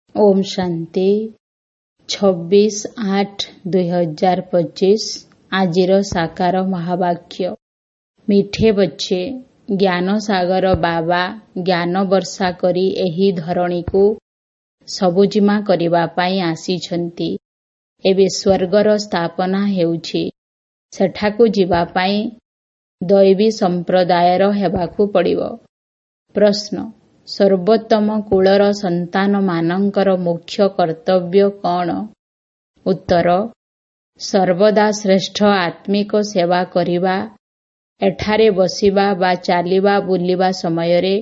ओम शांति 26/8/2025 आजिर साकार महावाक्य। मिठे बच्चे, ज्ञान सागर बाबा ज्ञान वर्षा करी एही धरणी को सबुजिमा करिबा पाई आसीछंती। एबे स्वर्गर स्थापना हेउछि। सेठाकु जिबा पाई दैवी संप्रदायर हेबाकु पड़िबो। प्रश्न, सर्वोत्तम कूलर संतान मानंकर मुख्य कर्तव्य कौन? उत्तर, सर्वदा श्रेष्ठ आत्मिक सेवा करिबा, एठारे बसिबा बा चालिबा बुलिबा समयरे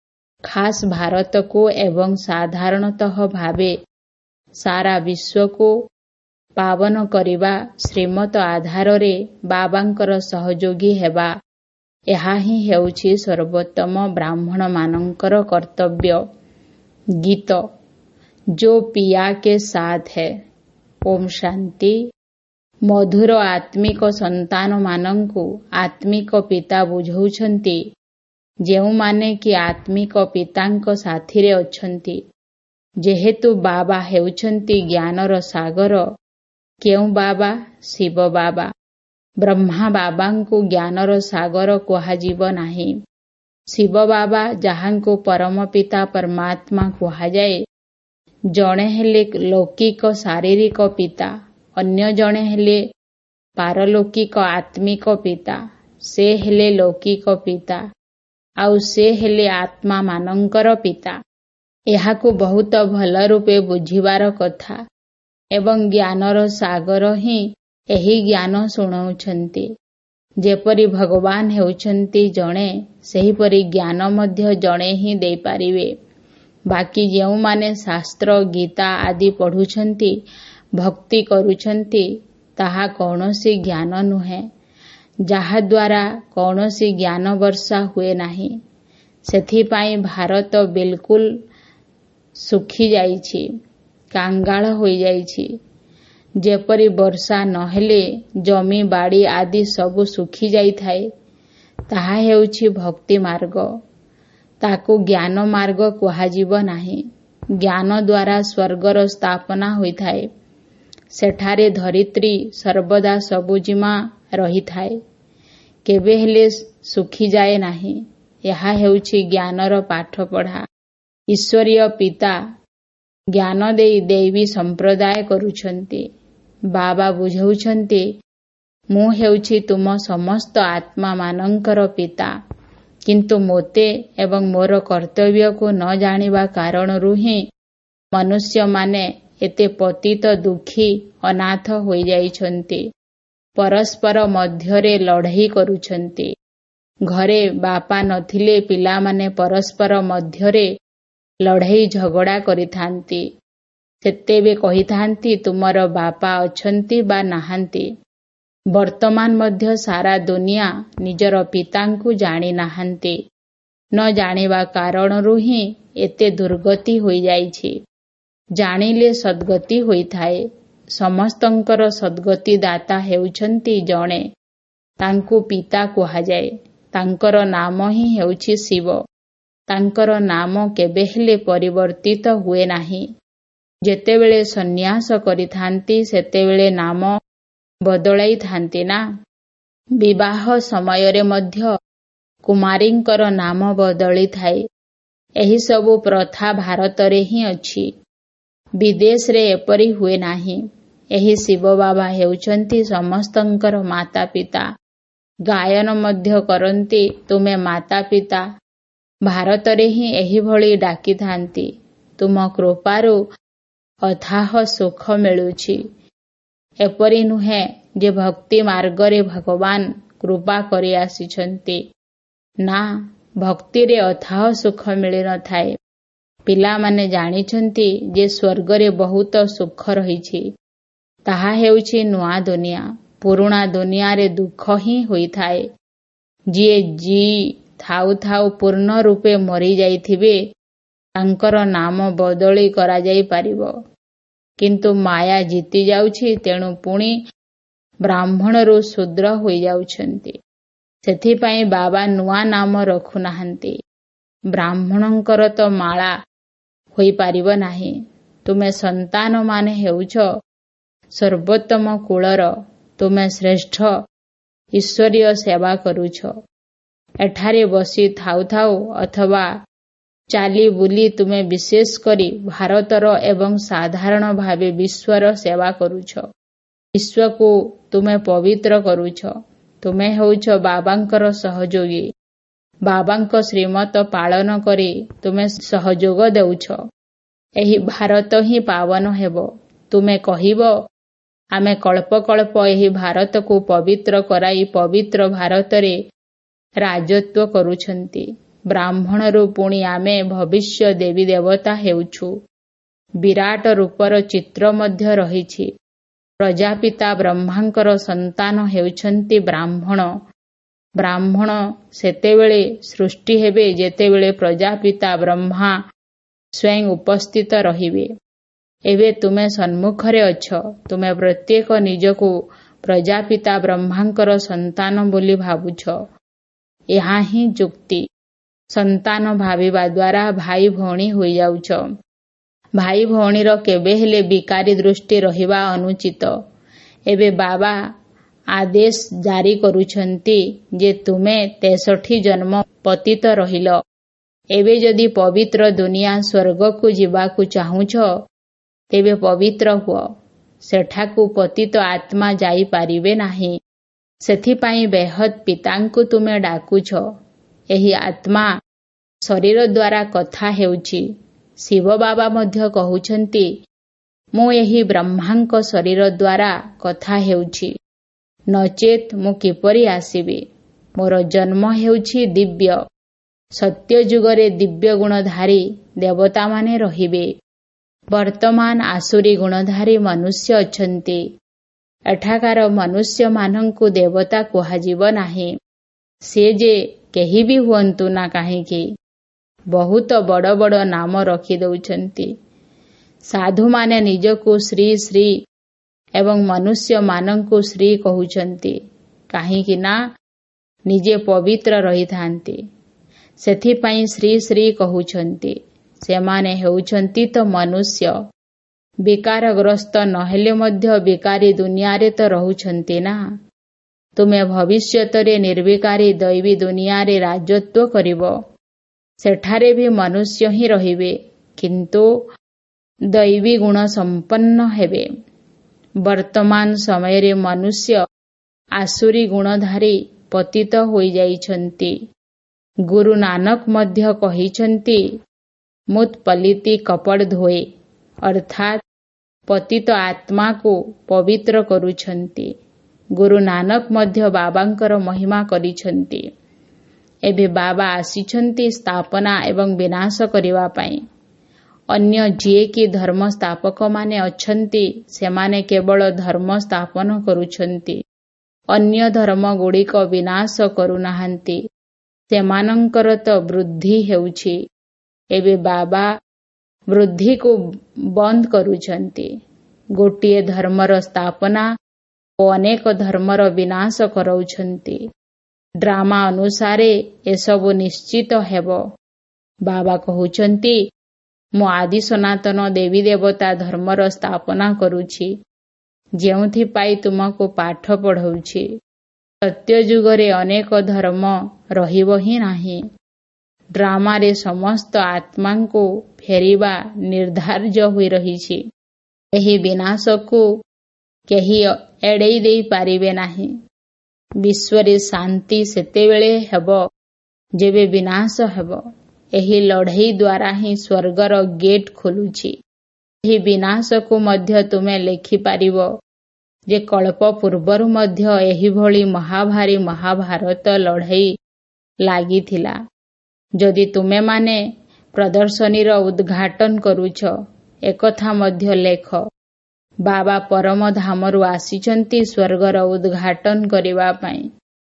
खास भारत को एवं साधारणतः भावे सारा विश्व को पावन करिबा, श्रीमत आधाररे बाबांकर सहयोगी हेबा, ଏହା ହିଁ ହେଉଛି सर्वोत्तम ब्राह्मण मानंकर कर्तव्य। गीत, जो पिया के साथ है। ओम शांति। मधुर आत्मिक संतान मानंकु आत्मिक पिता बुझौछंती, जेउमाने कि आत्मिक पितांक साथिरे अछंती। जेहेतु बाबा हेउछंती ज्ञानर सागर। केउ बाबा? शिव बाबा। ब्रह्मा बाबांकु ज्ञानर सागर कुहाजिब नाही। शिव बाबा जाहांकु परम पिता परमात्मा कुहाजाए, जणे हेले लौकिक शारीरिक पिता, अन्य जणे हेले पारलौकिक आत्मिक पिता। से हेले लौकिक पिता आउ से हेले आत्मा मानंकर पिता। एहाकु बहुत भल रूपे बुझिबार कथा एवं ज्ञानर सागर ही एही ज्ञान शुणाउछंती। जेपरि भगवान हेउछंती जणे, सेहीपरि ज्ञान मध्य जणे ही देई पारिबे। बाकी जेउमाने शास्त्र गीता आदि पढुछंती, भक्ति करुछंती, ताहा कौनसी ज्ञान नुहे, जाहा द्वारा कौनसी ज्ञान वर्षा हुए नाही। सेथिपाई भारत बिल्कुल सुखी जाइछि, कांगाल होई जाइछि। जेपरि वर्षा नहेले जमी बाड़ी आदि सबु सुखी जाइथाए, ताहा हेउछि भक्ति मार्ग। ताकु ज्ञान मार्ग कुहाजिब नाही। ज्ञान द्वारा स्वर्गर स्थापना होइथाए। सेठारे धरित्री सर्वदा सबुजिमा रहिथाए, केबे हेले सुखी जाए नाही। ଏହା हेउछि ज्ञानर पाठ पढ़ा। ईश्वरीय पिता ज्ञान देई दैवी संप्रदाय करुछंती। बाबा बुझौछंती, मु हेउछि तुम समस्त आत्मा मानंकर पिता, किंतु मोते एवं मोर कर्तव्य को न जानिबा कारणरु ही मनुष्य माने एते पतित दुखी अनाथ होई जाइछंती। परस्पर मध्यरे लढ़ई करुछंती। घरे बापा नथिले पिला माने परस्पर मध्यरे लढ़ई झगड़ा करिथांती। सेतेबे कहिथांती तुमर बापा अछंती बा नाहांती। वर्तमान मध्य सारा दुनिया निजर पितांकु जानी नाहांती। न जानिबा कारणरु ही एते दुर्गति होई जाइछि। जानिले सद्गति होइथाए। समस्तंकर सद्गति दाता हेउछंती जणे। तांकु पिता कुहाजाए। तांकर नाम ही हेउछि शिव। तांकर नाम केबे हेले परिवर्तित हुए नाही। जेतेबेले सन्यास करिथांती सेतेबेले नाम बदलाई थांती ना। विवाह समयरे मध्य कुमारींकर नाम बदली थाए। एही सबु प्रथा भारतरे ही अछि। विदेश रे एपरि हुए नाही। एही शिव बाबा हेउछंती समस्तंकर माता पिता। गायन मध्य करंती तुमे माता पिता। भारतरे ही एही भଳି डाकी थांती। तुम कृपारु अथाह सुख मिलुछि। एपरि नुहे जे भक्ति मार्गरे भगवान कृपा करि आसिछंती। ना, भक्तिरे अथाह सुख मिली न थाए। पिला माने जानिछंती जे स्वर्गरे बहुत सुख रहिछि। ताहा हेउछि नुआ दुनिया। पुरुणा दुनिया रे दुख ही होइथाए। जिए जी थाउ थाउ पूर्ण रूपे मरी जाइथिबे, तांकर नाम बदली करा जाई पारिबो। किंतु माया जीति जाउछि, तेणु पुणी ब्राह्मणरू शूद्र होई जाउछंती। सेथिपाई बाबा नुआ नाम रखु नाहंती। ब्राह्मणंकर तो माला होई पारिबो नाही। ତୁମେ ସନ୍ତାନମାନେ ହେଉଛ ସର୍ବୋତ୍ତମ କୁଳର, ତୁମେ ଶ୍ରେଷ୍ଠ ଈଶ୍ୱରୀୟ ସେବା କରୁଛ। ଏଠାରେ ବସି ଥାଉ ଥାଉ ଅଥବା ଚାଲି ବୁଲି ତୁମେ ବିଶେଷ କରି ଭାରତର ଏବଂ ସାଧାରଣ ଭାବେ ବିଶ୍ୱର ସେବା କରୁଛ। ବିଶ୍ୱକୁ ତୁମେ ପବିତ୍ର କରୁଛ। ତୁମେ ହେଉଛ ବାବାଙ୍କର ସହଯୋଗୀ। ବାବାଙ୍କ ଶ୍ରୀମତ ପାଳନ କରି ତୁମେ ସହଯୋଗ ଦେଉଛ। ଏହି ଭାରତ ହିଁ ପାବନ ହେବ। ତୁମେ କହିବ, ଆମେ କଳ୍ପ କଳ୍ପ ଏହି ଭାରତକୁ ପବିତ୍ର କରାଇ ପବିତ୍ର ଭାରତରେ ରାଜତ୍ୱ କରୁଛନ୍ତି। ବ୍ରାହ୍ମଣରୁ ପୁଣି ଆମେ ଭବିଷ୍ୟ ଦେବୀ ଦେବତା ହେଉଛୁ। ବିରାଟ ରୂପର ଚିତ୍ର ମଧ୍ୟ ରହିଛି। ପ୍ରଜାପିତା ବ୍ରହ୍ମାଙ୍କର ସନ୍ତାନ ହେଉଛନ୍ତି ବ୍ରାହ୍ମଣ। ବ୍ରାହ୍ମଣ ସେତେବେଳେ ସୃଷ୍ଟି ହେବେ ଯେତେବେଳେ ପ୍ରଜାପିତା ବ୍ରହ୍ମା ସ୍ୱୟଂ ଉପସ୍ଥିତ ରହିବେ। ଏବେ ତୁମେ ସମ୍ମୁଖରେ ଅଛ। ତୁମେ ପ୍ରତ୍ୟେକ ନିଜକୁ ପ୍ରଜାପିତା ବ୍ରହ୍ମାଙ୍କର ସନ୍ତାନ ବୋଲି ଭାବୁଛ। ଏହା ହିଁ ଯୁକ୍ତି। ସନ୍ତାନ ଭାବିବା ଦ୍ୱାରା ଭାଇ ଭଉଣୀ ହୋଇଯାଉଛ। ଭାଇ ଭଉଣୀର କେବେ ହେଲେ ବିକାରୀ ଦୃଷ୍ଟି ରହିବା ଅନୁଚିତ। ଏବେ ବାବା ଆଦେଶ ଜାରି କରୁଛନ୍ତି ଯେ ତୁମେ 63 ଜନ୍ମ ପତିତ ରହିଲ। ଏବେ ଯଦି ପବିତ୍ର ଦୁନିଆ ସ୍ୱର୍ଗକୁ ଯିବାକୁ ଚାହୁଁଛ, ତେବେ ପବିତ୍ର ହୁଅ। ସେଠାକୁ ପତିତ ଆତ୍ମା ଯାଇପାରିବେ ନାହିଁ। ସେଥିପାଇଁ ବେହଦ୍ ପିତାଙ୍କୁ ତୁମେ ଡାକୁଛ। ଏହି ଆତ୍ମା ଶରୀର ଦ୍ୱାରା କଥା ହେଉଛି। ଶିବ ବାବା ମଧ୍ୟ କହୁଛନ୍ତି, ମୁଁ ଏହି ବ୍ରହ୍ମାଙ୍କ ଶରୀର ଦ୍ୱାରା କଥା ହେଉଛି। ନଚେତ୍ ମୁଁ କିପରି ଆସିବି? ମୋର ଜନ୍ମ ହେଉଛି ଦିବ୍ୟ। ସତ୍ୟ ଯୁଗରେ ଦିବ୍ୟ ଗୁଣଧାରୀ ଦେବତାମାନେ ରହିବେ। ବର୍ତ୍ତମାନ ଆସୁରୀ ଗୁଣଧାରୀ ମନୁଷ୍ୟ ଅଛନ୍ତି। ଏଠାକାର ମନୁଷ୍ୟମାନଙ୍କୁ ଦେବତା କୁହାଯିବ ନାହିଁ। ସେ ଯେ କେହି ବି ହୁଅନ୍ତୁ ନା କାହିଁକି, ବହୁତ ବଡ଼ ବଡ଼ ନାମ ରଖିଦେଉଛନ୍ତି। ସାଧୁମାନେ ନିଜକୁ ଶ୍ରୀ ଶ୍ରୀ ଏବଂ ମନୁଷ୍ୟମାନଙ୍କୁ ଶ୍ରୀ କହୁଛନ୍ତି। କାହିଁକି ନା ନିଜେ ପବିତ୍ର ରହିଥାନ୍ତି। ସେଥିପାଇଁ ଶ୍ରୀ ଶ୍ରୀ କହୁଛନ୍ତି। ସେମାନେ ହେଉଛନ୍ତି ତ ମନୁଷ୍ୟ। ବିକାରଗ୍ରସ୍ତ ନହେଲେ ମଧ୍ୟ ବିକାରୀ ଦୁନିଆରେ ତ ରହୁଛନ୍ତି ନା। ତୁମେ ଭବିଷ୍ୟତରେ ନିର୍ବିକାରୀ ଦୈବୀ ଦୁନିଆରେ ରାଜତ୍ୱ କରିବ। ସେଠାରେ ବି ମନୁଷ୍ୟ ହିଁ ରହିବେ, କିନ୍ତୁ ଦୈବୀ ଗୁଣ ସମ୍ପନ୍ନ ହେବେ। ବର୍ତ୍ତମାନ ସମୟରେ ମନୁଷ୍ୟ ଆସୁରୀ ଗୁଣଧାରୀ ପତିତ ହୋଇଯାଇଛନ୍ତି। ଗୁରୁ ନାନକ ମଧ୍ୟ କହିଛନ୍ତି, ମୁତ୍ ପଲିତି କପଡ଼ ଧୋଏ, ଅର୍ଥାତ୍ ପତିତ ଆତ୍ମାକୁ ପବିତ୍ର କରୁଛନ୍ତି। ଗୁରୁ ନାନକ ମଧ୍ୟ ବାବାଙ୍କର ମହିମା କରିଛନ୍ତି। ଏବେ ବାବା ଆସିଛନ୍ତି ସ୍ଥାପନା ଏବଂ ବିନାଶ କରିବା ପାଇଁ। ଅନ୍ୟ ଯିଏକି ଧର୍ମ ସ୍ଥାପକମାନେ ଅଛନ୍ତି, ସେମାନେ କେବଳ ଧର୍ମ ସ୍ଥାପନ କରୁଛନ୍ତି। ଅନ୍ୟ ଧର୍ମଗୁଡ଼ିକ ବିନାଶ କରୁନାହାନ୍ତି। ସେମାନଙ୍କର ତ ବୃଦ୍ଧି ହେଉଛି। ଏବେ ବାବା ବୃଦ୍ଧିକୁ ବନ୍ଦ କରୁଛନ୍ତି। ଗୋଟିଏ ଧର୍ମର ସ୍ଥାପନା ଓ ଅନେକ ଧର୍ମର ବିନାଶ କରାଉଛନ୍ତି। ଡ୍ରାମା ଅନୁସାରେ ଏସବୁ ନିଶ୍ଚିତ ହେବ। ବାବା କହୁଛନ୍ତି, ମୁଁ ଆଦି ସନାତନ ଦେବୀ ଦେବତା ଧର୍ମର ସ୍ଥାପନା କରୁଛି, ଯେଉଁଥିପାଇଁ ତୁମକୁ ପାଠ ପଢ଼ଉଛି। ସତ୍ୟ ଯୁଗରେ ଅନେକ ଧର୍ମ ରହିବ ହିଁ ନାହିଁ। ଡ୍ରାମାରେ ସମସ୍ତ ଆତ୍ମାଙ୍କୁ ଫେରିବା ନିର୍ଦ୍ଧାର୍ଯ୍ୟ ହୋଇ ରହିଛି। ଏହି ବିନାଶକୁ କେହି ଏଡ଼େଇ ଦେଇପାରିବେ ନାହିଁ। ବିଶ୍ୱରେ ଶାନ୍ତି ସେତେବେଳେ ହେବ ଯେବେ ବିନାଶ ହେବ। ଏହି ଲଢ଼େଇ ଦ୍ୱାରା ହିଁ ସ୍ୱର୍ଗର ଗେଟ୍ ଖୋଲୁଛି। ଏହି ବିନାଶକୁ ମଧ୍ୟ ତୁମେ ଲେଖିପାରିବ ଯେ କଳ୍ପ ପୂର୍ବରୁ ମଧ୍ୟ ଏହିଭଳି ମହାଭାରୀ ମହାଭାରତ ଲଢ଼େଇ ଲାଗିଥିଲା। ଯଦି ତୁମେମାନେ ପ୍ରଦର୍ଶନୀର ଉଦ୍ଘାଟନ କରୁଛ, ଏକଥା ମଧ୍ୟ ଲେଖ। ବାବା ପରମ ଧାମରୁ ଆସିଛନ୍ତି ସ୍ୱର୍ଗର ଉଦ୍ଘାଟନ କରିବା ପାଇଁ।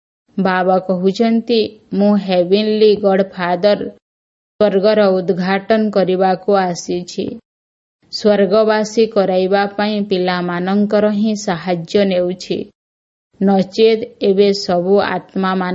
ବାବା କହୁଛନ୍ତି, ମୁଁ ହେଭିନ୍ଲି ଗଡଫାଦର ସ୍ୱର୍ଗର ଉଦ୍ଘାଟନ କରିବାକୁ ଆସିଛି। ସ୍ୱର୍ଗବାସୀ କରାଇବା ପାଇଁ ପିଲାମାନଙ୍କର ହିଁ ସାହାଯ୍ୟ ନେଉଛି। ନଚେତ୍ ଏବେ ସବୁ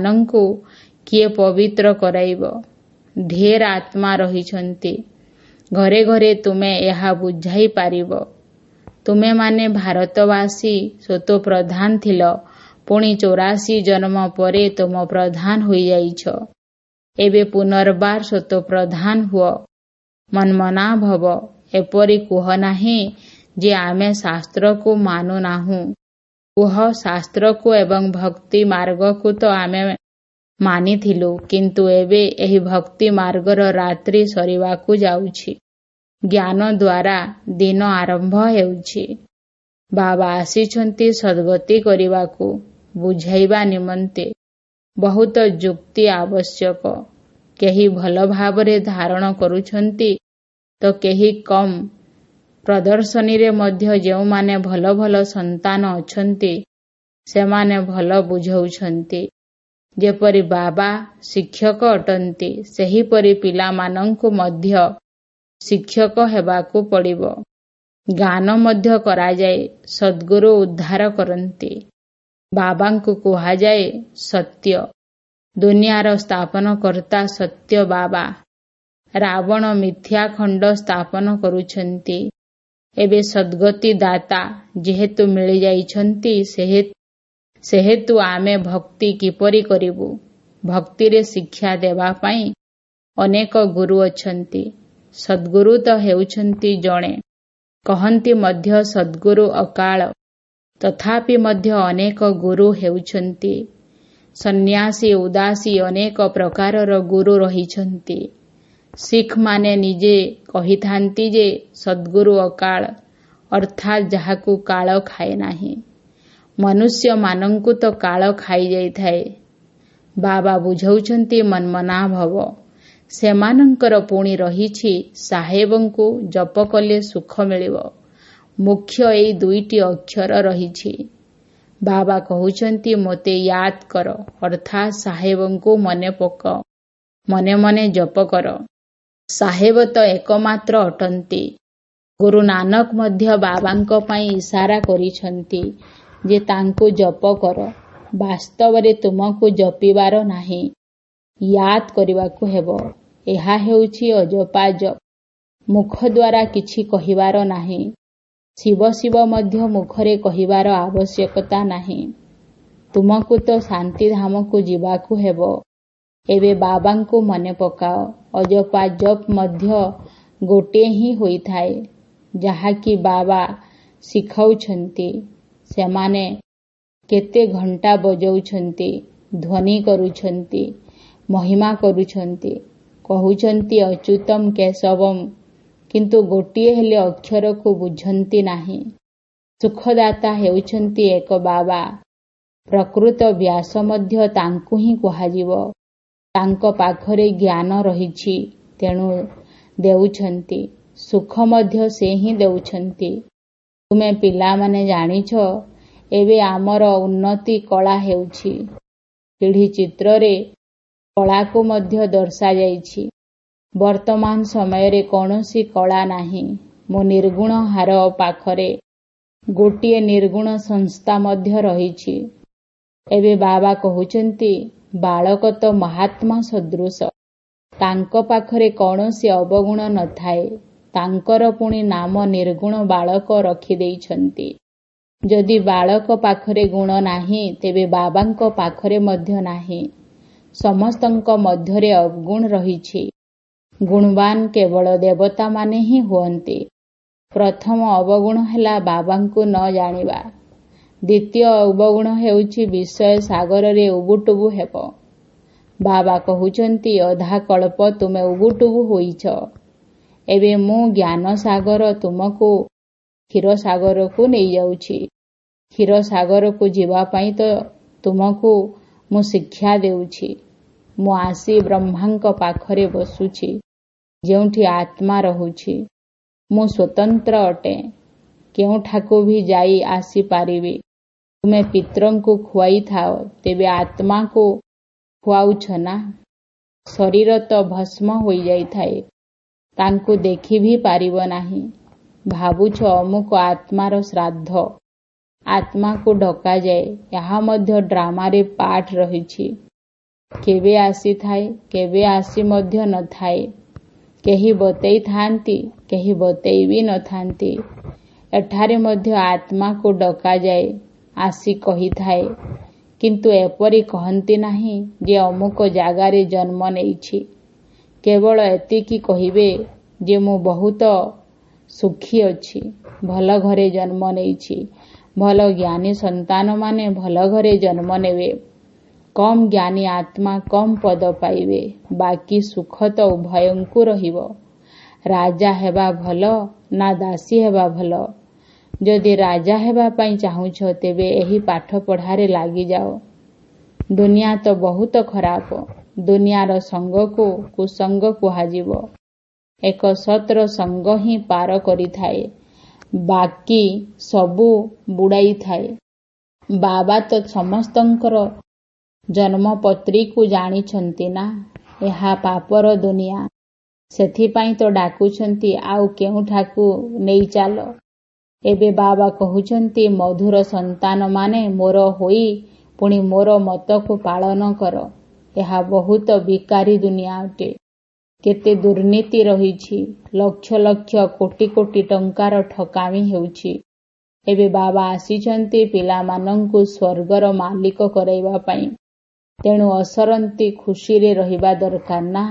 ଆତ୍ମାମାନଙ୍କୁ କିଏ ପବିତ୍ର କରାଇବ? ଢେର ଆତ୍ମା ରହିଛନ୍ତି, ଘରେ ଘରେ ତୁମେ ଏହା ବୁଝାଇ ପାରିବ। ତୁମେମାନେ ଭାରତବାସୀ ସ୍ୱତଃପ୍ରଧାନ ଥିଲ, ପୁଣି 84 ଜନ୍ମ ପରେ ତୁମ ପ୍ରଧାନ ହୋଇଯାଇଛ। ଏବେ ପୁନର୍ବାର ସ୍ୱତଃପ୍ରଧାନ ହୁଅ, ମନ୍ମନା ଭବ। ଏପରି କୁହ ନାହିଁ ଯେ ଆମେ ଶାସ୍ତ୍ରକୁ ମାନୁନାହୁଁ। କୁହ, ଶାସ୍ତ୍ରକୁ ଏବଂ ଭକ୍ତି ମାର୍ଗକୁ ତ ଆମେ ମାନିଥିଲୁ, କିନ୍ତୁ ଏବେ ଏହି ଭକ୍ତି ମାର୍ଗର ରାତ୍ରି ସରିବାକୁ ଯାଉଛି। ଜ୍ଞାନ ଦ୍ୱାରା ଦିନ ଆରମ୍ଭ ହେଉଛି। ବାବା ଆସିଛନ୍ତି ସଦ୍ଗତି କରିବାକୁ, ବୁଝାଇବା ନିମନ୍ତେ। ବହୁତ ଯୁକ୍ତି ଆବଶ୍ୟକ। କେହି ଭଲ ଭାବରେ ଧାରଣ କରୁଛନ୍ତି ତ କେହି କମ୍। ପ୍ରଦର୍ଶନୀରେ ମଧ୍ୟ ଯେଉଁମାନେ ଭଲ ଭଲ ସନ୍ତାନ ଅଛନ୍ତି, ସେମାନେ ଭଲ ବୁଝାଉଛନ୍ତି। ଯେପରି ବାବା ଶିକ୍ଷକ ଅଟନ୍ତି, ସେହିପରି ପିଲାମାନଙ୍କୁ ମଧ୍ୟ ଶିକ୍ଷକ ହେବାକୁ ପଡ଼ିବ। ଗାନ ମଧ୍ୟ କରାଯାଏ। ସଦ୍ଗୁରୁ ଉଦ୍ଧାର କରନ୍ତି। ବାବାଙ୍କୁ କୁହାଯାଏ ସତ୍ୟ। ଦୁନିଆର ସ୍ଥାପନକର୍ତ୍ତା ସତ୍ୟ ବାବା। ରାବଣ ମିଥ୍ୟା ଖଣ୍ଡ ସ୍ଥାପନ କରୁଛନ୍ତି। ଏବେ ସଦ୍ଗତି ଦାତା ଯେହେତୁ ମିଳିଯାଇଛନ୍ତି, ସେହେତୁ ଆମେ ଭକ୍ତି କିପରି କରିବୁ? ଭକ୍ତିରେ ଶିକ୍ଷା ଦେବା ପାଇଁ ଅନେକ ଗୁରୁ ଅଛନ୍ତି। ସଦ୍ଗୁରୁ ତ ହେଉଛନ୍ତି ଜଣେ। କହନ୍ତି ମଧ୍ୟ ସଦ୍ଗୁରୁ ଅକାଳ। ତଥାପି ମଧ୍ୟ ଅନେକ ଗୁରୁ ହେଉଛନ୍ତି। ସନ୍ନ୍ୟାସୀ, ଉଦାସୀ ଅନେକ ପ୍ରକାରର ଗୁରୁ ରହିଛନ୍ତି। ଶିଖମାନେ ନିଜେ କହିଥାନ୍ତି ଯେ ସଦ୍ଗୁରୁ ଅକାଳ, ଅର୍ଥାତ୍ ଯାହାକୁ କାଳ ଖାଏ ନାହିଁ। ମନୁଷ୍ୟମାନଙ୍କୁ ତ କାଳ ଖାଇଯାଇଥାଏ। ବାବା ବୁଝାଉଛନ୍ତି ମନ୍ମନା ଭବ। ସେମାନଙ୍କର ପୁଣି ରହିଛି ସାହେବଙ୍କୁ ଜପ କଲେ ସୁଖ ମିଳିବ। ମୁଖ୍ୟ ଏଇ ଦୁଇଟି ଅକ୍ଷର ରହିଛି। ବାବା କହୁଛନ୍ତି ମୋତେ ୟାଦ କର, ଅର୍ଥାତ୍ ସାହେବଙ୍କୁ ମନେ ପକାଅ, ମନେ ମନେ ଜପ କର। ସାହେବ ତ ଏକମାତ୍ର ଅଟନ୍ତି। ଗୁରୁ ନାନକ ମଧ୍ୟ ବାବାଙ୍କ ପାଇଁ ଇସାରା କରିଛନ୍ତି ଯେ ତାଙ୍କୁ ଜପ କର। ବାସ୍ତବରେ ତୁମକୁ ଜପିବାର ନାହିଁ, ୟାଦ କରିବାକୁ ହେବ। ଏହା ହେଉଛି ଅଜପା ଜପ। ମୁଖ ଦ୍ୱାରା କିଛି କହିବାର ନାହିଁ। ଶିବ ଶିବ ମଧ୍ୟ ମୁଖରେ କହିବାର ଆବଶ୍ୟକତା ନାହିଁ। ତୁମକୁ ତ ଶାନ୍ତିଧାମକୁ ଯିବାକୁ ହେବ। ଏବେ ବାବାଙ୍କୁ ମନେ ପକାଅ। ଅଜପା ଜପ ମଧ୍ୟ ଗୋଟିଏ ହିଁ ହୋଇଥାଏ, ଯାହାକି ବାବା ଶିଖାଉଛନ୍ତି। ସେମାନେ କେତେ ଘଣ୍ଟା ବଜାଉଛନ୍ତି, ଧ୍ୱନି କରୁଛନ୍ତି, ମହିମା କରୁଛନ୍ତି, କହୁଛନ୍ତି ଅଚ୍ୟୁତମ୍ କେଶବମ୍, କିନ୍ତୁ ଗୋଟିଏ ହେଲେ ଅକ୍ଷରକୁ ବୁଝନ୍ତି ନାହିଁ। ସୁଖଦାତା ହେଉଛନ୍ତି ଏକ ବାବା। ପ୍ରକୃତ ବ୍ୟାସ ମଧ୍ୟ ତାଙ୍କୁ ହିଁ କୁହାଯିବ। ତାଙ୍କ ପାଖରେ ଜ୍ଞାନ ରହିଛି, ତେଣୁ ଦେଉଛନ୍ତି। ସୁଖ ମଧ୍ୟ ସେ ହିଁ ଦେଉଛନ୍ତି। ତୁମେ ପିଲାମାନେ ଜାଣିଛ, ଏବେ ଆମର ଉନ୍ନତି କଳା ହେଉଛି। ପିଢ଼ି ଚିତ୍ରରେ କଳାକୁ ମଧ୍ୟ ଦର୍ଶାଯାଇଛି। ବର୍ତ୍ତମାନ ସମୟରେ କୌଣସି କଳା ନାହିଁ। ମୁଁ ନିର୍ଗୁଣ ହାର ପାଖରେ ଗୋଟିଏ ନିର୍ଗୁଣ ସଂସ୍ଥା ମଧ୍ୟ ରହିଛି। ଏବେ ବାବା କହୁଛନ୍ତି ବାଳକ ତ ମହାତ୍ମା ସଦୃଶ। ତାଙ୍କ ପାଖରେ କୌଣସି ଅବଗୁଣ ନଥାଏ। ତାଙ୍କର ପୁଣି ନାମ ନିର୍ଗୁଣ ବାଳକ ରଖିଦେଇଛନ୍ତି। ଯଦି ବାଳକ ପାଖରେ ଗୁଣ ନାହିଁ, ତେବେ ବାବାଙ୍କ ପାଖରେ ମଧ୍ୟ ନାହିଁ। ସମସ୍ତଙ୍କ ମଧ୍ୟରେ ଅବଗୁଣ ରହିଛି। ଗୁଣବାନ କେବଳ ଦେବତାମାନେ ହିଁ ହୁଅନ୍ତି। ପ୍ରଥମ ଅବଗୁଣ ହେଲା ବାବାଙ୍କୁ ନ ଜାଣିବା। ଦ୍ୱିତୀୟ ଅବଗୁଣ ହେଉଛି ବିଷୟ ସାଗରରେ ଉବୁଟୁବୁ ହେବ। ବାବା କହୁଛନ୍ତି ଅଧା କଳ୍ପ ତୁମେ ଉବୁଟୁବୁ ହୋଇଛ। ଏବେ ମୁଁ ଜ୍ଞାନ ସାଗର ତୁମକୁ କ୍ଷୀରସାଗରକୁ ନେଇଯାଉଛି। କ୍ଷୀରସାଗରକୁ ଯିବା ପାଇଁ ତ ତୁମକୁ ମୁଁ ଶିକ୍ଷା ଦେଉଛି। ମୁଁ ଆସି ବ୍ରହ୍ମାଙ୍କ ପାଖରେ ବସୁଛି, ଯେଉଁଠି ଆତ୍ମା ରହୁଛି। ମୁଁ ସ୍ୱତନ୍ତ୍ର ଅଟେ। କେଉଁଠାକୁ ବି ଯାଇ ଆସିପାରିବି। ତୁମେ ପିତରଙ୍କୁ ଖୁଆଇଥାଅ, ତେବେ ଆତ୍ମାକୁ ଖୁଆଉଛ ନା? ଶରୀର ତ ଭସ୍ମ ହୋଇଯାଇଥାଏ। ତାଙ୍କୁ ଦେଖି ବି ପାରିବ ନାହିଁ। ଭାବୁଛ ଅମୁକ ଆତ୍ମାର ଶ୍ରାଦ୍ଧ। ଆତ୍ମାକୁ ଡକାଯାଏ। ଏହା ମଧ୍ୟ ଡ୍ରାମାରେ ପାର୍ଟ ରହିଛି। କେବେ ଆସିଥାଏ, କେବେ ଆସି ମଧ୍ୟ ନଥାଏ। କେହି ବତେଇଥାନ୍ତି, କେହି ବତେଇ ବି ନଥାନ୍ତି। ଏଠାରେ ମଧ୍ୟ ଆତ୍ମାକୁ ଡକାଯାଏ, ଆସି କହିଥାଏ, କିନ୍ତୁ ଏପରି କହନ୍ତି ନାହିଁ ଯେ ଅମୁକ ଜାଗାରେ ଜନ୍ମ ନେଇଛି। କେବଳ ଏତିକି କହିବେ ଯେ ମୁଁ ବହୁତ ସୁଖୀ ଅଛି, ଭଲ ଘରେ ଜନ୍ମ ନେଇଛି। ଭଲ ଜ୍ଞାନୀ ସନ୍ତାନମାନେ ଭଲ ଘରେ ଜନ୍ମ ନେବେ। କମ୍ ଜ୍ଞାନୀ ଆତ୍ମା କମ୍ ପଦ ପାଇବେ। ବାକି ସୁଖ ତ ଉଭୟଙ୍କୁ ରହିବ। ରାଜା ହେବା ଭଲ ନା ଦାସୀ ହେବା ଭଲ? ଯଦି ରାଜା ହେବା ପାଇଁ ଚାହୁଁଛ, ତେବେ ଏହି ପାଠ ପଢ଼ାରେ ଲାଗିଯାଅ। ଦୁନିଆ ତ ବହୁତ ଖରାପ। ଦୁନିଆର ସଙ୍ଗକୁ କୁସଙ୍ଗ କୁହାଯିବ। ଏକ ସତ୍ର ସଙ୍ଗ ହିଁ ପାର କରିଥାଏ, ବାକି ସବୁ ବୁଡ଼ାଇଥାଏ। ବାବା ତ ସମସ୍ତଙ୍କର ଜନ୍ମପତ୍ରୀକୁ ଜାଣିଛନ୍ତି ନା। ଏହା ପାପର ଦୁନିଆ। ସେଥିପାଇଁ ତ ଡାକୁଛନ୍ତି, ଆଉ କେଉଁଠାକୁ ନେଇ ଚାଲ। ଏବେ ବାବା କହୁଛନ୍ତି, ମଧୁର ସନ୍ତାନମାନେ ମୋର ହୋଇ ପୁଣି ମୋର ମତକୁ ପାଳନ କର। ଏହା ବହୁତ ବିକାରୀ ଦୁନିଆ ଅଟେ। କେତେ ଦୁର୍ନୀତି ରହିଛି। ଲକ୍ଷ ଲକ୍ଷ କୋଟି କୋଟି ଟଙ୍କାର ଠକାମି ହେଉଛି। ଏବେ ବାବା ଆସିଛନ୍ତି ପିଲାମାନଙ୍କୁ ସ୍ୱର୍ଗର ମାଲିକ କରାଇବା ପାଇଁ। ତେଣୁ ଅସରନ୍ତି ଖୁସିରେ ରହିବା ଦରକାର ନା।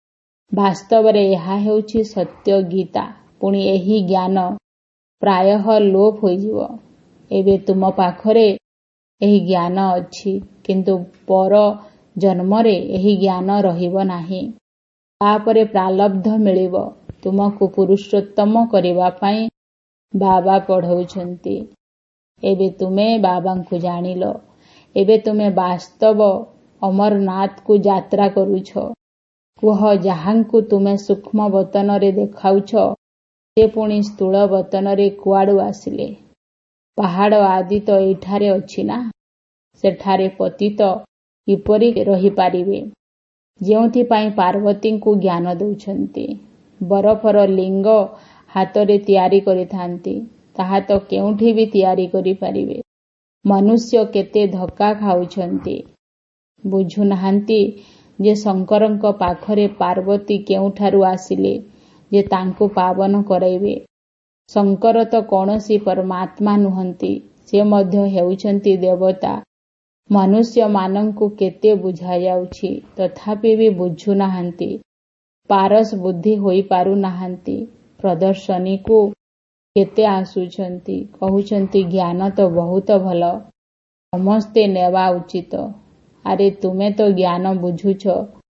ବାସ୍ତବରେ ଏହା ହେଉଛି ସତ୍ୟ ଗୀତା। ପୁଣି ଏହି ଜ୍ଞାନ ପ୍ରାୟଃ ଲୋପ ହୋଇଯିବ। ଏବେ ତୁମ ପାଖରେ ଏହି ଜ୍ଞାନ ଅଛି, କିନ୍ତୁ ପର ଜନ୍ମରେ ଏହି ଜ୍ଞାନ ରହିବ ନାହିଁ। ତାପରେ ପ୍ରାରବ୍ଧ ମିଳିବ। ତୁମକୁ ପୁରୁଷୋତ୍ତମ କରିବା ପାଇଁ ବାବା ପଢ଼ଉଛନ୍ତି। ଏବେ ତୁମେ ବାବାଙ୍କୁ ଜାଣିଲ। ଏବେ ତୁମେ ବାସ୍ତବ ଅମରନାଥକୁ ଯାତ୍ରା କରୁଛ। କୁହ, ଯାହାଙ୍କୁ ତୁମେ ସୂକ୍ଷ୍ମ ବତନରେ ଦେଖାଉଛ, ସେ ପୁଣି ସ୍ଥୂଳ ବତନରେ କୁଆଡ଼ୁ ଆସିଲେ? ପାହାଡ଼ ଆଦି ତ ଏଠାରେ ଅଛି ନା। ସେଠାରେ ପତିତ କିପରି ରହିପାରିବେ? ଯେଉଁଥିପାଇଁ ପାର୍ବତୀଙ୍କୁ ଜ୍ଞାନ ଦେଉଛନ୍ତି। ବରଫର ଲିଙ୍ଗ ହାତରେ ତିଆରି କରିଥାନ୍ତି, ତାହା ତ କେଉଁଠି ବି ତିଆରି କରିପାରିବେ। ମନୁଷ୍ୟ କେତେ ଧକ୍କା ଖାଉଛନ୍ତି। ବୁଝୁନାହାନ୍ତି ଯେ ଶଙ୍କରଙ୍କ ପାଖରେ ପାର୍ବତୀ କେଉଁଠାରୁ ଆସିଲେ ଯେ ତାଙ୍କୁ ପାବନ କରାଇବେ। ଶଙ୍କର ତ କୌଣସି ପରମାତ୍ମା ନୁହନ୍ତି, ସେ ମଧ୍ୟ ହେଉଛନ୍ତି ଦେବତା। ମନୁଷ୍ୟମାନଙ୍କୁ କେତେ ବୁଝାଯାଉଛି, ତଥାପି ବି ବୁଝୁନାହାନ୍ତି। ପାରସ ବୁଦ୍ଧି ହୋଇପାରୁନାହାନ୍ତି। ପ୍ରଦର୍ଶନୀକୁ କେତେ ଆସୁଛନ୍ତି, କହୁଛନ୍ତି ଜ୍ଞାନ ତ ବହୁତ ଭଲ, ସମସ୍ତେ ନେବା ଉଚିତ। ଆରେ ତୁମେ ତ ଜ୍ଞାନ ବୁଝୁଛ,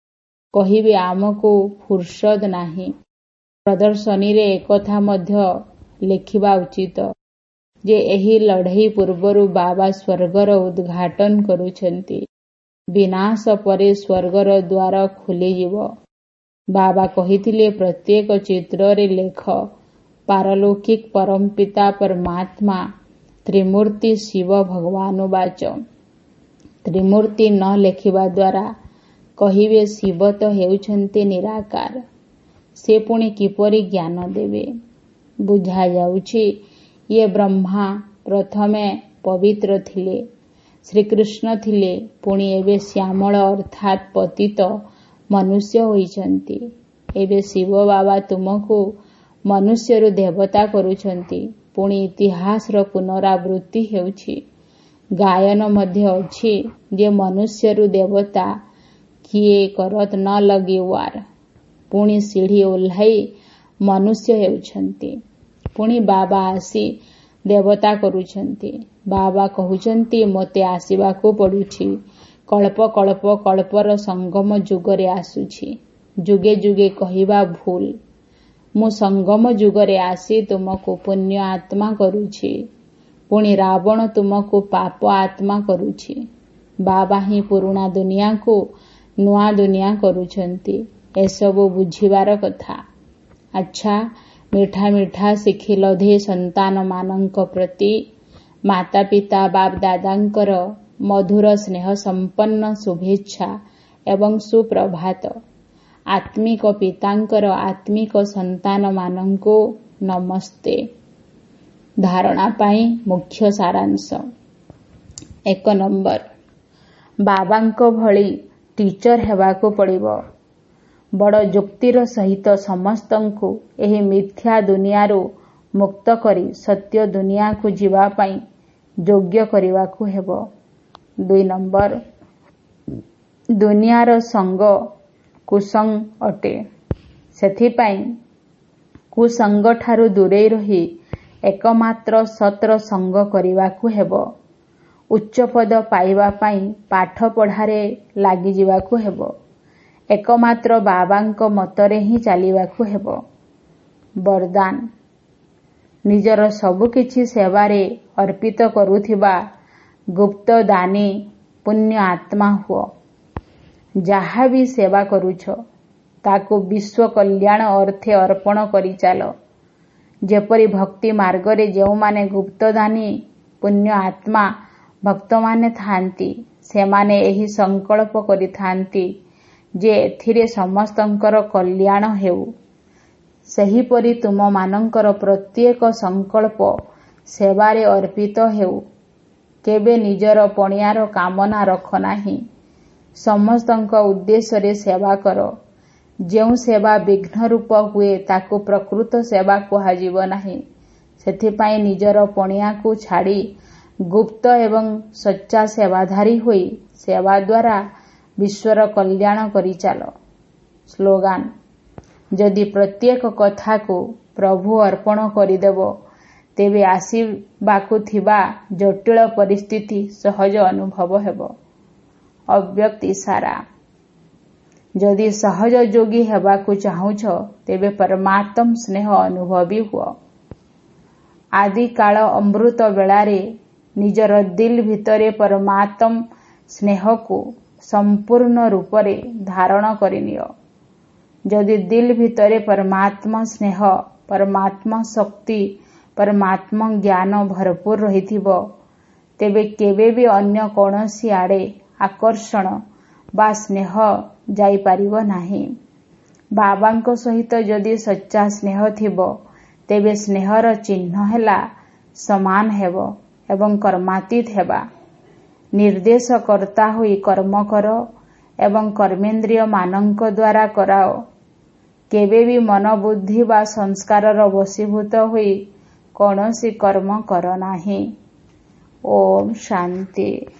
କହିବେ ଆମକୁ ଫୁର୍ସଦ ନାହିଁ। ପ୍ରଦର୍ଶନୀରେ ଏକଥା ମଧ୍ୟ ଲେଖିବା ଉଚିତ ଯେ ଏହି ଲଢ଼େଇ ପୂର୍ବରୁ ବାବା ସ୍ୱର୍ଗର ଉଦ୍ଘାଟନ କରୁଛନ୍ତି। ବିନାଶ ପରେ ସ୍ୱର୍ଗର ଦ୍ୱାର ଖୋଲିଯିବ। ବାବା କହିଥିଲେ, ପ୍ରତ୍ୟେକ ଚିତ୍ରରେ ଲେଖ ପାରଲୌକିକ ପରମପିତା ପରମାତ୍ମା ତ୍ରିମୂର୍ତ୍ତି ଶିବ ଭଗବାନୁବାଚ। ତ୍ରିମୂର୍ତ୍ତି ନ ଲେଖିବା ଦ୍ୱାରା କହିବେ ଶିବ ତ ହେଉଛନ୍ତି ନିରାକାର, ସେ ପୁଣି କିପରି ଜ୍ଞାନ ଦେବେ? ବୁଝାଯାଉଛି, ଇଏ ବ୍ରହ୍ମା ପ୍ରଥମେ ପବିତ୍ର ଥିଲେ, ଶ୍ରୀକୃଷ୍ଣ ଥିଲେ, ପୁଣି ଏବେ ଶ୍ୟାମଳ ଅର୍ଥାତ୍ ପତିତ ମନୁଷ୍ୟ ହୋଇଛନ୍ତି। ଏବେ ଶିବ ବାବା ତୁମକୁ ମନୁଷ୍ୟରୁ ଦେବତା କରୁଛନ୍ତି। ପୁଣି ଇତିହାସର ପୁନରାବୃତ୍ତି ହେଉଛି। ଗାୟନ ମଧ୍ୟ ଅଛି ଯେ ମନୁଷ୍ୟରୁ ଦେବତା କିଏ କରତ ନ ଲଗେୱାର। ପୁଣି ସିଢ଼ି ଓହ୍ଲାଇ ମନୁଷ୍ୟ ହେଉଛନ୍ତି। ପୁଣି ବାବା ଆସି ଦେବତା କରୁଛନ୍ତି। ବାବା କହୁଛନ୍ତି, ମୋତେ ଆସିବାକୁ ପଡ଼ୁଛି। କଳ୍ପ କଳ୍ପ କଳ୍ପର ସଙ୍ଗମ ଯୁଗରେ ଆସୁଛି। ଯୁଗେ ଯୁଗେ କହିବା ଭୁଲ। ମୁଁ ସଙ୍ଗମ ଯୁଗରେ ଆସି ତୁମକୁ ପୁଣ୍ୟ ଆତ୍ମା କରୁଛି। ପୁଣି ରାବଣ ତୁମକୁ ପାପ ଆତ୍ମା କରୁଛି। ବାବା ହିଁ ପୁରୁଣା ଦୁନିଆକୁ ନୂଆ ଦୁନିଆ କରୁଛନ୍ତି। ଏସବୁ ବୁଝିବାର କଥା। ଆଚ୍ଛା, ମିଠା ମିଠା ଶିଖିଲ ଧେ ସନ୍ତାନମାନଙ୍କ ପ୍ରତି ମାତା ପିତା ବାପ ଦାଦାଙ୍କର ମଧୁର ସ୍ନେହ ସମ୍ପନ୍ନ ଶୁଭେଚ୍ଛା ଏବଂ ସୁପ୍ରଭାତ। ଆତ୍ମିକ ପିତାଙ୍କର ଆତ୍ମିକ ସନ୍ତାନମାନଙ୍କୁ ନମସ୍ତେ। ଧାରଣା ପାଇଁ ମୁଖ୍ୟ ସାରାଂଶ। 1 ନମ୍ବର, ବାବାଙ୍କ ଭଳି ଟିଚର ହେବାକୁ ପଡ଼ିବ। ବଡ଼ ଯୁକ୍ତିର ସହିତ ସମସ୍ତଙ୍କୁ ଏହି ମିଥ୍ୟା ଦୁନିଆରୁ ମୁକ୍ତ କରି ସତ୍ୟ ଦୁନିଆକୁ ଯିବା ପାଇଁ ଯୋଗ୍ୟ କରିବାକୁ ହେବ। 2 ନମ୍ବର, ଦୁନିଆର ସଙ୍ଗ କୁସଙ୍ଗ ଅଟେ। ସେଥିପାଇଁ କୁସଙ୍ଗଠାରୁ ଦୂରେଇ ରହି ଏକମାତ୍ର ସତ୍ର ସଙ୍ଗ କରିବାକୁ ହେବ। ଉଚ୍ଚପଦ ପାଇବା ପାଇଁ ପାଠ ପଢ଼ାରେ ଲାଗିଯିବାକୁ ହେବ। ଏକମାତ୍ର ବାବାଙ୍କ ମତରେ ହିଁ ଚାଲିବାକୁ ହେବ। ବରଦାନ, ନିଜର ସବୁକିଛି ସେବାରେ ଅର୍ପିତ କରୁଥିବା ଗୁପ୍ତ ଦାନୀ ପୁଣ୍ୟ ଆତ୍ମା ହୁଅ। ଯାହା ବି ସେବା କରୁଛ ତାକୁ ବିଶ୍ୱ କଲ୍ୟାଣ ଅର୍ଥେ ଅର୍ପଣ କରି ଚାଲ। ଯେପରି ଭକ୍ତି ମାର୍ଗରେ ଯେଉଁମାନେ ଗୁପ୍ତଦାନୀ ପୁଣ୍ୟ ଆତ୍ମା ଭକ୍ତମାନେ ଥାଆନ୍ତି, ସେମାନେ ଏହି ସଂକଳ୍ପ କରିଥାନ୍ତି ଯେ ଏଥିରେ ସମସ୍ତଙ୍କର କଲ୍ୟାଣ ହେଉ। ସେହିପରି ତୁମମାନଙ୍କର ପ୍ରତ୍ୟେକ ସଂକଳ୍ପ ସେବାରେ ଅର୍ପିତ ହେଉ। କେବେ ନିଜର ପଣିଆର କାମନା ରଖ ନାହିଁ। ସମସ୍ତଙ୍କ ଉଦ୍ଦେଶ୍ୟରେ ସେବା କର। ଯେଉଁ ସେବା ବିଘ୍ନ ରୂପ ହୁଏ ତାକୁ ପ୍ରକୃତ ସେବା କୁହାଯିବ ନାହିଁ। ସେଥିପାଇଁ ନିଜର ପଣିଆକୁ ଛାଡ଼ି ଗୁପ୍ତ ଏବଂ ସଚ୍ଚା ସେବାଧାରୀ ହୋଇ ସେବା ଦ୍ୱାରା ବିଶ୍ୱର କଲ୍ୟାଣ କରିଚାଲ। ସ୍ଲୋଗାନ, ଯଦି ପ୍ରତ୍ୟେକ କଥାକୁ ପ୍ରଭୁ ଅର୍ପଣ କରିଦେବ ତେବେ ଆସିବାକୁ ଥିବା ଜଟିଳ ପରିସ୍ଥିତି ସହଜ ଅନୁଭବ ହେବ। ଅବ୍ୟକ୍ତ ଇଶାରା, ଯଦି ସହଜ ଯୋଗୀ ହେବାକୁ ଚାହୁଁଛ ତେବେ ପରମାତ୍ମ ସ୍ନେହ ଅନୁଭବୀ ହୁଅ। ଆଦିକାଳ ଅମୃତ ବେଳାରେ ନିଜର ଦିଲ୍ ଭିତରେ ପରମାତ୍ମ ସ୍ନେହକୁ ସମ୍ପୂର୍ଣ୍ଣ ରୂପରେ ଧାରଣ କରିନିଅ। ଯଦି ଦିଲ୍ ଭିତରେ ପରମାତ୍ମା ସ୍ନେହ, ପରମାତ୍ମା ଶକ୍ତି, ପରମାତ୍ମା ଜ୍ଞାନ ଭରପୁର ରହିଥିବ ତେବେ କେବେ ବି ଅନ୍ୟ କୌଣସି ଆଡ଼େ ଆକର୍ଷଣ ବା ସ୍ନେହ ଯାଇପାରିବ ନାହିଁ। ବାବାଙ୍କ ସହିତ ଯଦି ସଚ୍ଚା ସ୍ନେହ ଥିବ ତେବେ ସ୍ନେହର ଚିହ୍ନ ହେଲା ସମାନ ହେବ ଏବଂ କର୍ମାତୀତ ହେବା। ନିର୍ଦ୍ଦେଶକର୍ତ୍ତା ହୋଇ କର୍ମ କର ଏବଂ କର୍ମେନ୍ଦ୍ରିୟମାନଙ୍କ ଦ୍ୱାରା କରାଅ। କେବେ ବି ମନ, ବୁଦ୍ଧି ବା ସଂସ୍କାରର ବଶୀଭୂତ ହୋଇ କୌଣସି କର୍ମ କର ନାହିଁ। ଓମ୍ ଶାନ୍ତି।